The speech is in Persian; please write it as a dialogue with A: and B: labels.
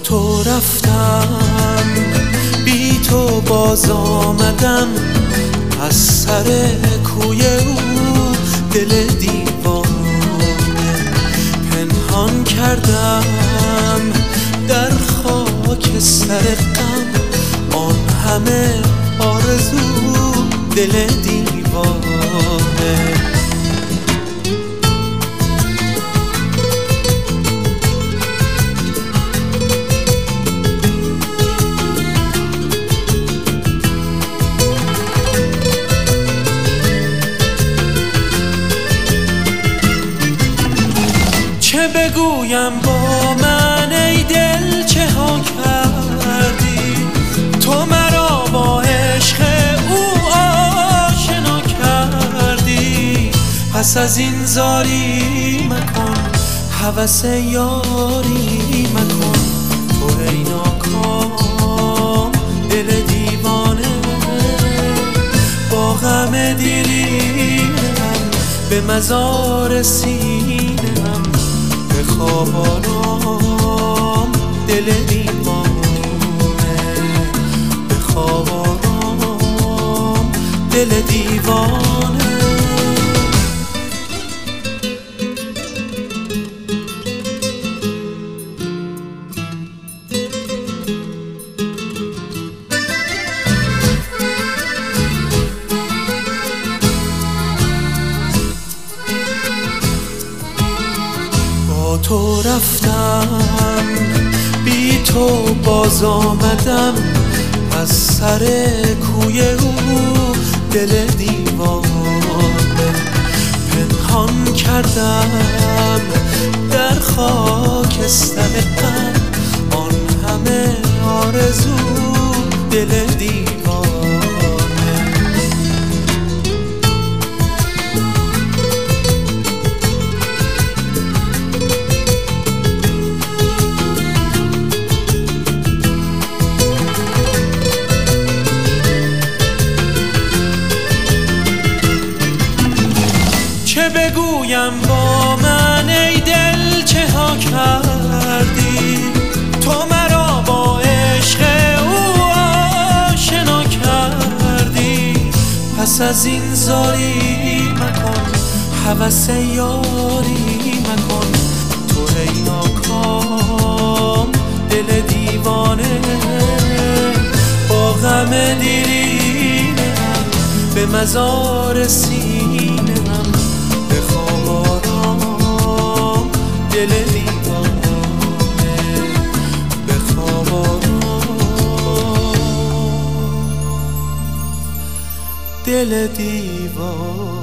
A: تو رفتم، بی تو باز آمدم از سر کوی او. دل دیوانه پنهان کردم در خاک سر غم، آن همه آرزو. دل دیوانه چه بگویم با من ای دل چه ها کردی؟ تو مرا با عشق او آشنا کردی. پس از این زاری مکن، هوس یاری مکن. تو ای ناکام دل دیوانه، با غم دیرینم به مزار سینم. خواب آرام دل دیوانه، به خواب آرام دل دیوانه. تو رفتم، بی تو باز آمدم از سر کوی او. دل دیوانه پنهان کردم در خاک سر غم، آن همه آرزو. دل دیوانه چه بگویم با من ای دل چه ها کردی؟ تو مرا با عشق او آشنا کردی. پس از این زاری مکن، هوس یاری مکن. تو ای ناکام دل دیوانه، با غم دیرینم به مزار سینم. دل دیوانه، به خواب آرام دل دیوانه.